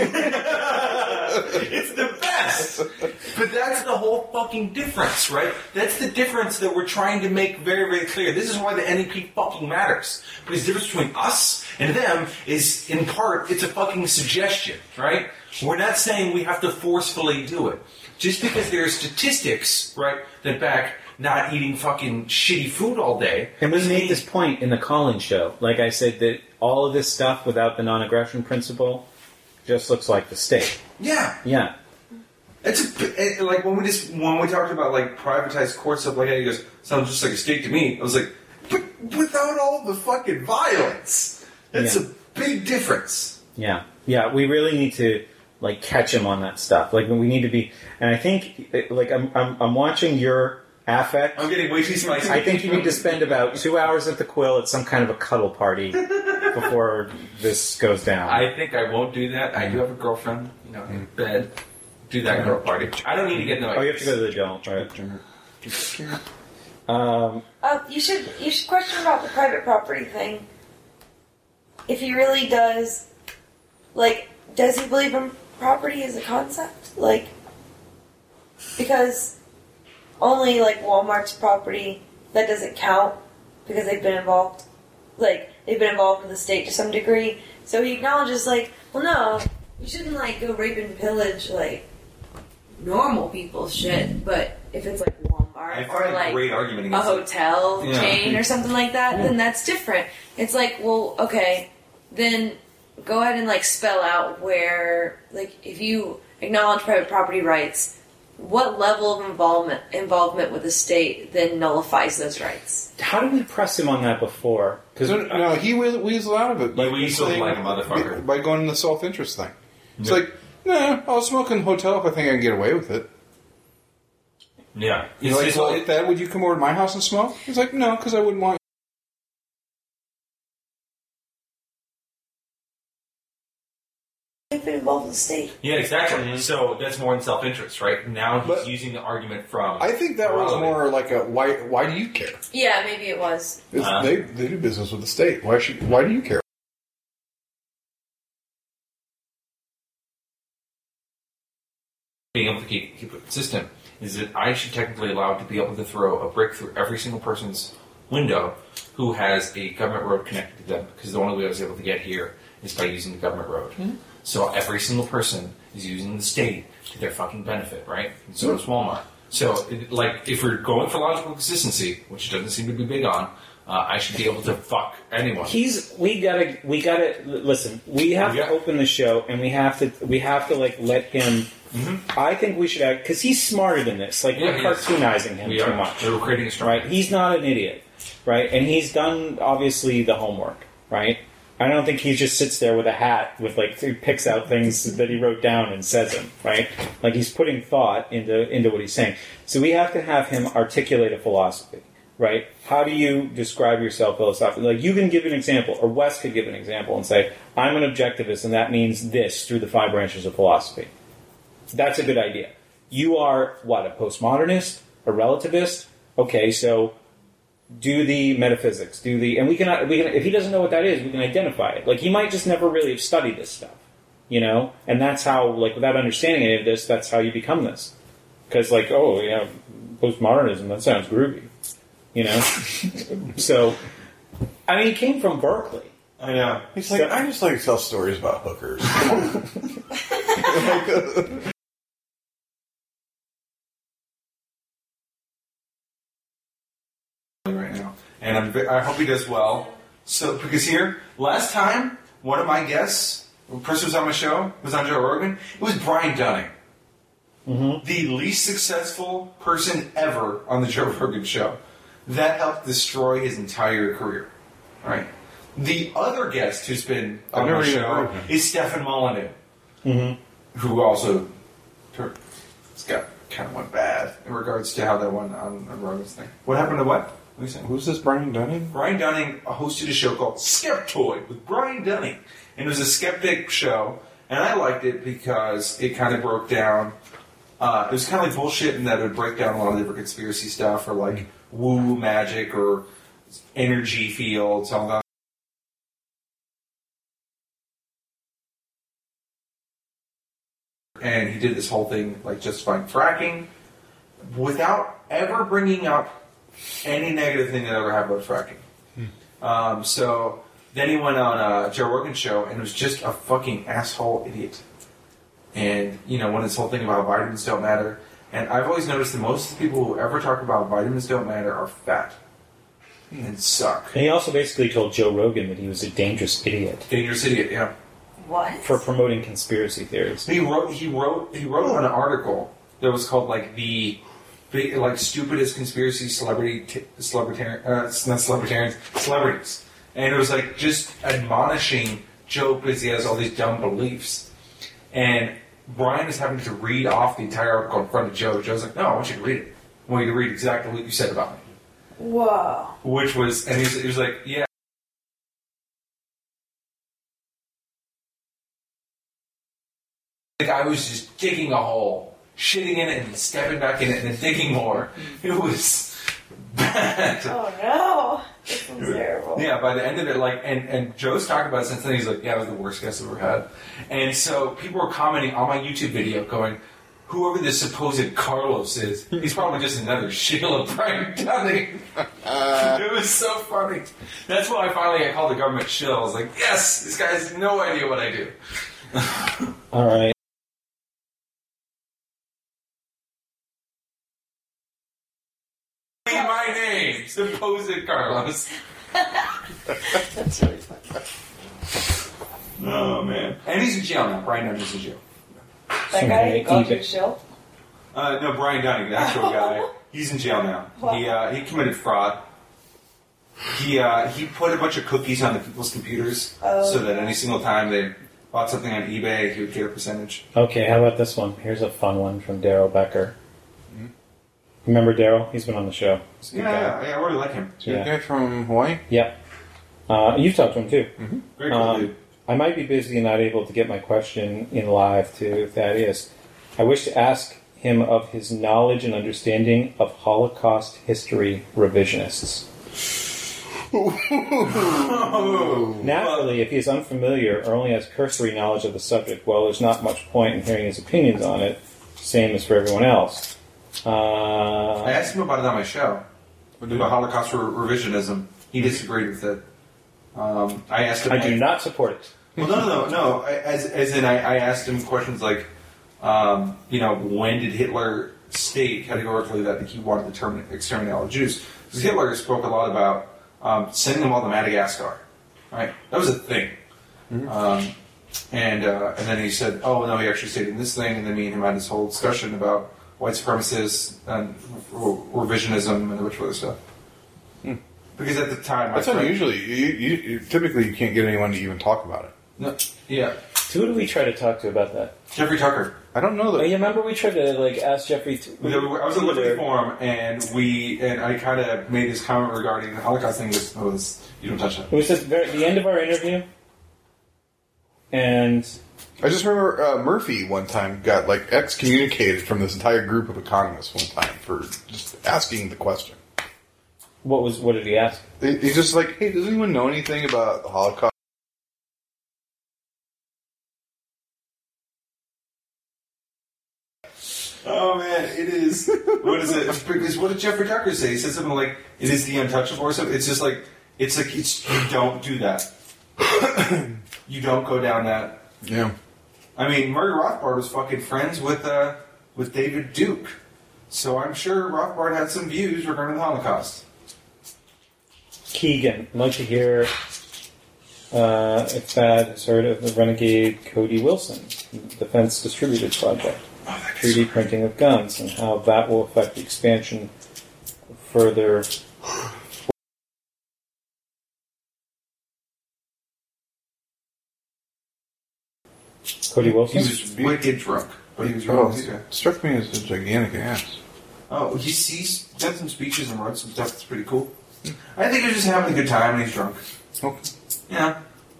It's the best. But that's the whole fucking difference, right? That's the difference that we're trying to make very, very clear. This is why the NEP fucking matters. Because the difference between us and them is, in part, it's a fucking suggestion, right? We're not saying we have to forcefully do it. Just because there are statistics, right, that back not eating fucking shitty food all day. And we made this point in the call-in show. Like I said, that all of this stuff without the non-aggression principle just looks like the state. Yeah. Yeah. It's like when we talked about like privatized court stuff like that, he goes, sounds just like a state to me. I was like, but without all the fucking violence. It's a big difference. Yeah. Yeah, we really need to like catch him on that stuff. Like we need to be, and I think like I'm watching your affect. I'm getting way too spicy. I think you need to spend about 2 hours at the Quill at some kind of a cuddle party before this goes down. I think I won't do that. I do have a girlfriend, in bed. Do that girl party. I don't need to get no. Oh, you have to go to the don't, right? You should question about the private property thing. If he really does, does he believe in property as a concept? Because only Walmart's property, that doesn't count because they've been involved. They've been involved with the state to some degree. So he acknowledges, well, no, you shouldn't go rape and pillage normal people's shit. But if it's Walmart or a great argument a against hotel chain or something like that, then that's different. It's well, okay, then go ahead and spell out where if you acknowledge private property rights, what level of involvement with the state then nullifies those rights? How did we press him on that before? No, he weaseled out of it. He weaseled like a motherfucker. By going to the self-interest thing. It's I'll smoke in a hotel if I think I can get away with it. Yeah. You're Thad, would you come over to my house and smoke? He's like, no, because I wouldn't want They've been involved with the state. Yeah, exactly. Mm-hmm. So that's more in self-interest, right? Now he's using the argument from... I think that was more like a, why do you care? Yeah, maybe it was. They do business with the state. Why do you care? Being able to keep it consistent is that I should technically allow to be able to throw a brick through every single person's window who has a government road connected to them, because the only way I was able to get here is by using the government road. Mm-hmm. So every single person is using the state to their fucking benefit, right? And so does Walmart. So, if we're going for logical consistency, which it doesn't seem to be big on, I should be able to fuck anyone. We gotta listen. We have to open the show, and we have to like let him. Mm-hmm. I think we should act because he's smarter than this. Like we're cartoonizing him too much. We're creating a strong right? He's not an idiot, right? And he's done obviously the homework, right? I don't think he just sits there with a hat with he picks out things that he wrote down and says them, right? Like he's putting thought into what he's saying. So we have to have him articulate a philosophy, right? How do you describe yourself philosophically? Like you can give an example, or Wes could give an example and say, I'm an objectivist and that means this through the 5 branches of philosophy. That's a good idea. You are, what, a postmodernist? A relativist? Okay, so do the metaphysics, and we can, if he doesn't know what that is, we can identify it. Like, he might just never really have studied this stuff, And that's how, without understanding any of this, that's how you become this. Because, postmodernism, that sounds groovy, So, I mean, he came from Berkeley. I know. He's like, I just like to tell stories about hookers. Come on. Right now, and I hope he does well. So, because last time, one of my guests, the person who was on my show, was on Joe Rogan. It was Brian Dunning, the least successful person ever on the Joe Rogan show. That helped destroy his entire career. Right. The other guest who's been on my show is Stefan Molyneux, who also kind of went bad in regards to how that went on Rogan's thing. What happened to what? Who's this Brian Dunning? Brian Dunning hosted a show called Skeptoid with Brian Dunning. And it was a skeptic show, and I liked it because it kind of broke down. It was kind of like bullshit in that it would break down a lot of different conspiracy stuff, or woo magic, or energy fields, all that. And he did this whole thing, justifying fracking, without ever bringing up any negative thing that ever happened about fracking. So then he went on a Joe Rogan show and was just a fucking asshole idiot. And, when this whole thing about vitamins don't matter. And I've always noticed that most of the people who ever talk about vitamins don't matter are fat. And suck. And he also basically told Joe Rogan that he was a dangerous idiot. Dangerous idiot, yeah. What? For promoting conspiracy theories. He wrote an article that was called, the stupidest conspiracy celebrities. And it was just admonishing Joe because he has all these dumb beliefs. And Brian is having to read off the entire article in front of Joe. Joe's like, no, I want you to read it. I want you to read exactly what you said about me. Whoa. Which was, and he was like, yeah. I was just digging a hole, shitting in it, and stepping back in it, and then digging more. It was bad. Oh no, this was terrible. Yeah, by the end of it, and Joe's talked about it since then. He's like, "Yeah, it was the worst guest I've ever had." And so people were commenting on my YouTube video, going, "Whoever this supposed Carlos is, he's probably just another shill of Brian Dunning." It was so funny. That's why I called the government shill. I was like, "Yes, this guy has no idea what I do." All right. My name, supposed Carlos. That's really funny. Oh man! And he's in jail now. Brian Dunning's in jail. That guy called you shill? No, Brian Dunning, the actual guy. He's in jail now. Wow. He committed fraud. He put a bunch of cookies on the people's computers so that any single time they bought something on eBay, he would get a percentage. Okay, how about this one? Here's a fun one from Daryl Becker. Remember Daryl? He's been on the show. Yeah, I really like him. The guy from Hawaii? Yep. You've talked to him too. Mm-hmm. Very cool dude. I might be busy and not able to get my question in live to Thaddeus. I wish to ask him of his knowledge and understanding of Holocaust history revisionists. Naturally, if he is unfamiliar or only has cursory knowledge of the subject, well, there's not much point in hearing his opinions on it, same as for everyone else. I asked him about it on my show. About Holocaust revisionism. He disagreed with it. I asked him. I do not support it. Well, no. As in, I asked him questions like, when did Hitler state categorically that he wanted to exterminate all the Jews? Because Hitler spoke a lot about sending them all to Madagascar, right? That was a thing. Mm-hmm. And then he said, oh, no, he actually stated this thing, and then me and him had this whole discussion about white supremacists and revisionism and a bunch of other stuff. Because at the time... That's unusual. You typically you can't get anyone to even talk about it. No, yeah. So who do we try to talk to about that? Jeffrey Tucker. I don't know that. Oh, you remember we tried to ask Jeffrey... I was in Liberty Forum, and I kind of made this comment regarding the Holocaust thing was you don't touch that. It was just the end of our interview, and... I just remember Murphy one time got excommunicated from this entire group of economists one time for just asking the question. What did he ask? He's just like, hey, does anyone know anything about the Holocaust? Oh man, it is. What is it? Because what did Jeffrey Tucker say? He said something like, "It is the untouchable," or something. It's you don't do that. You don't go down that. Yeah. I mean, Murray Rothbard was fucking friends with David Duke, so I'm sure Rothbard had some views regarding the Holocaust. Keegan, I'd like to hear if Thad has heard of the renegade Cody Wilson, Defense Distributed Project. 3D printing of guns and how that will affect the expansion of further. Cody Wilson? He was wicked drunk, but he was wrong. Struck me as a gigantic ass. Oh, he's done some speeches and wrote some stuff that's pretty cool. I think he's just having a good time and he's drunk. Okay. Yeah.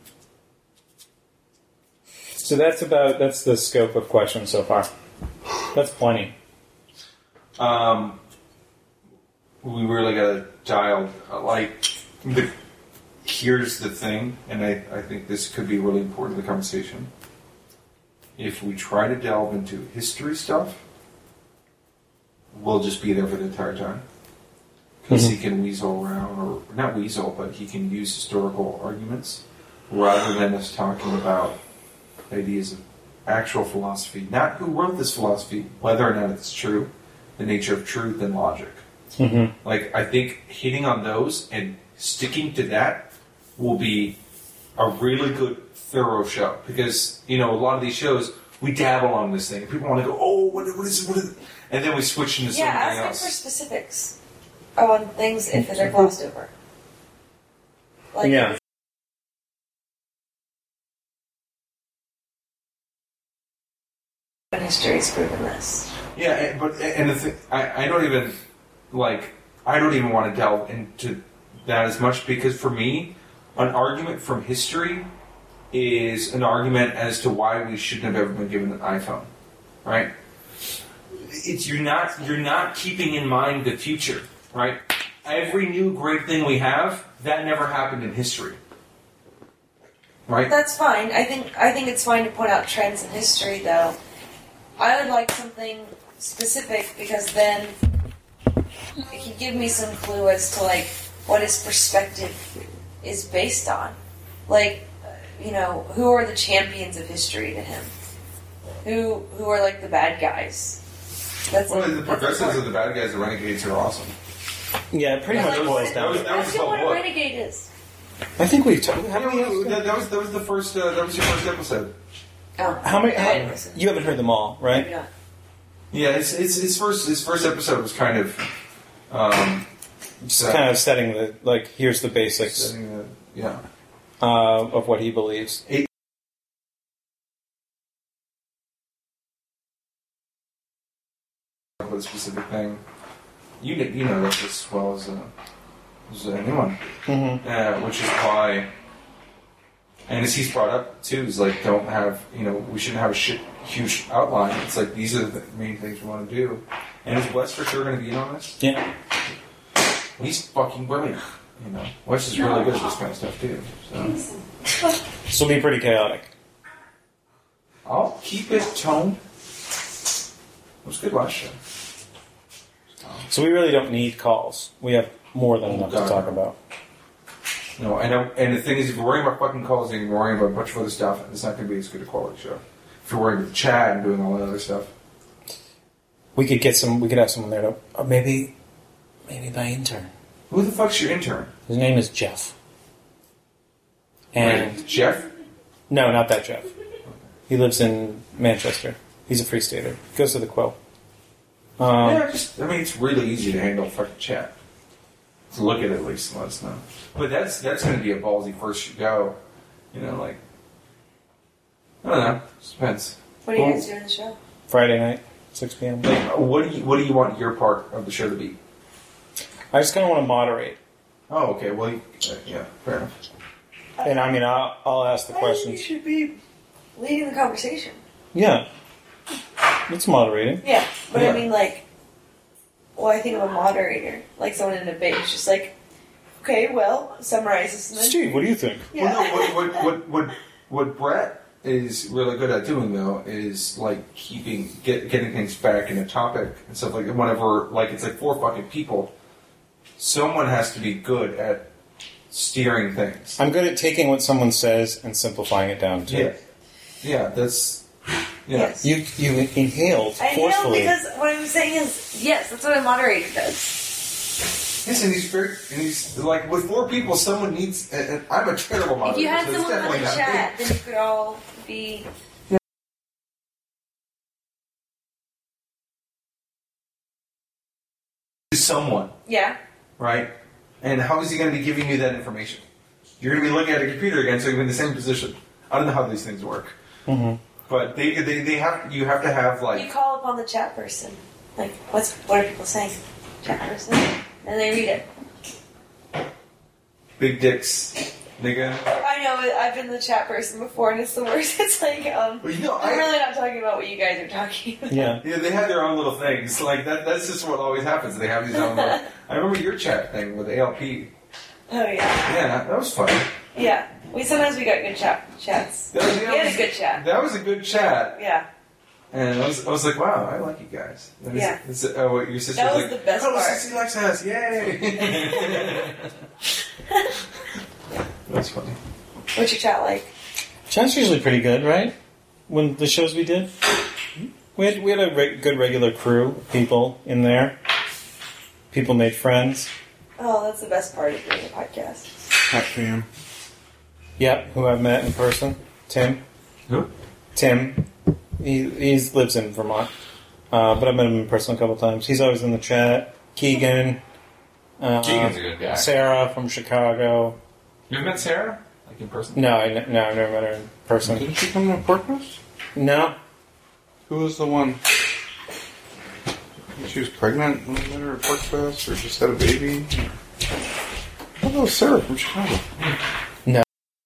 So that's the scope of questions so far. That's plenty. We really got to dial, here's the thing, and I think this could be really important to the conversation. If we try to delve into history stuff, we'll just be there for the entire time. Because he can weasel around, or not weasel, but he can use historical arguments rather than us talking about ideas of actual philosophy, not who wrote this philosophy, whether or not it's true, the nature of truth and logic. Mm-hmm. I think hitting on those and sticking to that will be a really good, thorough show. Because, a lot of these shows, we dabble on this thing. People want to go, oh, what is it? And then we switch into something else. Yeah, ask them for specifics on things if they're glossed over. Yeah. History's proven this. Yeah, and the thing, I don't even want to delve into that as much because for me, an argument from history is an argument as to why we shouldn't have ever been given an iPhone, right? You're not keeping in mind the future, right? Every new great thing we have, that never happened in history. Right? That's fine. I think it's fine to point out trends in history, though. I would like something specific because then it can give me some clue as to what his perspective is based on. Who are the champions of history to him? Who are the bad guys? The progressives and the bad guys, the renegades, are awesome. Yeah, it pretty much boils down. That's what a renegade is. I think we've talked. That was the first. That was your first episode. Oh, how many? You haven't heard them all, right? Maybe not. Yeah, his first episode was kind of just kind of setting the here's the basics. Of what he believes. A specific thing, you know that as well as anyone, which is why. And as he's brought up too, is don't have we shouldn't have a huge outline. It's these are the main things we want to do. And is Wes for sure going to be in on this? Yeah, he's fucking brilliant. Wes is really good at this kind of stuff too. So this will be pretty chaotic. I'll keep it toned. It was good last show. So we really don't need calls. We have more than enough to talk about. No, and the thing is, if you're worrying about fucking calls and you're worrying about a bunch of other stuff, it's not going to be as good a quality show. If you're worrying about chat and doing all that other stuff. We could have someone there to maybe my intern. Who the fuck's your intern? His name is Jeff. And Wait, Jeff? No, not that Jeff. He lives in Manchester. He's a free stater. Goes to the Quill. It's really easy to handle fucking chat. To look at it at least and let us know. But that's going to be a ballsy first you go. You know, like, I don't know. It depends. What are you guys doing the show? Friday night, 6 p.m. Like, what do you want your part of the show to be? I just kind of want to moderate. Oh, okay. Well, yeah, fair enough. And I mean, I'll ask the I think questions. you should be leading the conversation. Yeah. It's moderating. Yeah, but Yeah. I mean, like, I think of a moderator, like someone in a debate, it's just like, okay, well, summarize this. And then, Steve, what do you think? yeah. Well, no, what Brett is really good at doing though is like getting things back in a topic and stuff like that. Whenever like it's like 4 fucking people, someone has to be good at steering things. I'm good at taking what someone says and simplifying it down to. Yeah, that's Yes. You inhaled I know, forcefully. because what I'm saying is, yes, that's what a moderator does. Yes, and he's like with 4 people, someone needs. And I'm a terrible moderator. If you had so it's someone on definitely the not chat, me. then you could all be. Someone, Yeah. right? And how is he going to be giving you that information? You're going to be looking at a computer again, so you're in the same position. I don't know how these things work, but they have. You have to have You like. call upon the chat person. Like, what are people saying? Chat person. And they read it. Big dicks, nigga. I know, I've been the chat person before, and it's the worst. It's like, Well, you know, I'm really not talking about what you guys are talking about. Yeah. Yeah, they have their own little things. Like that's just what always happens. They have these own. Little, I remember your chat thing with ALP. Oh, yeah. Yeah, that was fun. Yeah. Sometimes we got good chats. That was, We had a good chat. That was a good chat, Yeah. and I was like, wow, I like you guys. Yeah. What your sister That was was like, the best oh, part. Sissy likes us, yay! That's funny. What's your chat like? Chat's usually pretty good, right? When the shows we did, we had a good regular crew of people in there. People made friends. Oh, that's the best part of doing a podcast. Hat fam. Yep, who I've met in person. Tim. Who? Tim. He lives in Vermont, but I've met him in person a couple times. He's always in the chat. Keegan. Keegan's a good guy. Sarah from Chicago. You've met Sarah? Like in person? No, I've never met her in person. Didn't she come to Portmas? No. Who was the one? She was pregnant when we met her at Pork Fest, or just had a baby. Oh, that was Sarah from Chicago. No.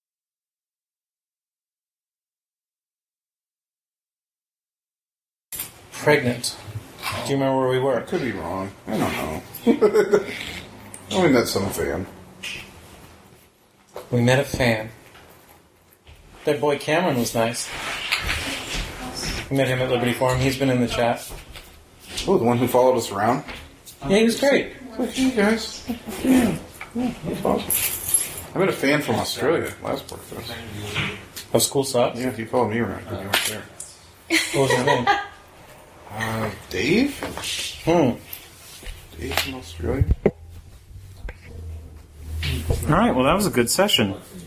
Pregnant. Do you remember where we I were? could be wrong. I don't know. I only met some fan. We met a fan. That boy Cameron was nice. We met him at Liberty Forum. He's been in the chat. Oh, the one who followed us around? Yeah, he was great. Like, hey guys. Yeah, that's awesome. I met a fan from Australia last Pork Fest. Of School Sucks. Yeah, he followed me around because you weren't there. What was his name? Dave? Dave from Australia? All right, well, that was a good session.